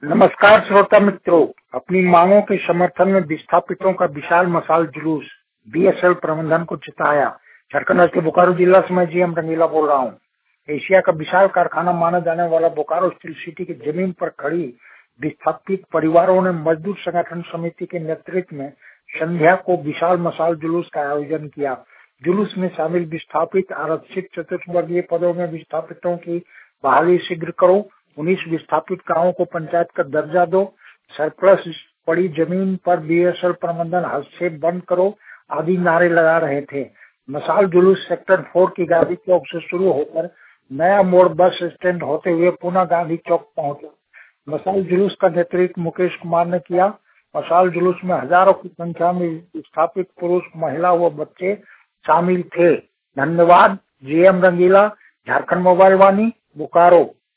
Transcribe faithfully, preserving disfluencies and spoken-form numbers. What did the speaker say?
नमस्कार श्रोता मित्रों, अपनी मांगों के समर्थन में विस्थापितों का विशाल मशाल जुलूस, बीएसएल प्रबंधन को चिताया। झारखंड राज्य के बोकारो जिला से मैं जीएम रंगीला बोल रहा हूँ। एशिया का विशाल कारखाना माना जाने वाला बोकारो स्टील सिटी की जमीन पर खड़ी विस्थापित परिवारों ने मजदूर संगठन समिति के नेतृत्व में संध्या को विशाल मशाल जुलूस का आयोजन किया। जुलूस में शामिल विस्थापित आरक्षित चतुर्थवर्गीय पदों में विस्थापितों की बहाली शीघ्र करो, उन्नीस विस्थापित गांवों को पंचायत का दर्जा दो, सरप्लस पड़ी जमीन पर बीएसएल प्रबंधन हस्तक्षेप बंद करो आदि नारे लगा रहे थे। मशाल जुलूस सेक्टर फोर की गांधी चौक से शुरू होकर नया मोड़ बस स्टैंड होते हुए पुनः गांधी चौक पहुंचा। मशाल जुलूस का नेतृत्व मुकेश कुमार ने किया। मशाल जुलूस में हजारों की संख्या में विस्थापित पुरुष, महिला व बच्चे शामिल थे। धन्यवाद। GM Rangila, Jharkhand mobile Vani, Bokaro.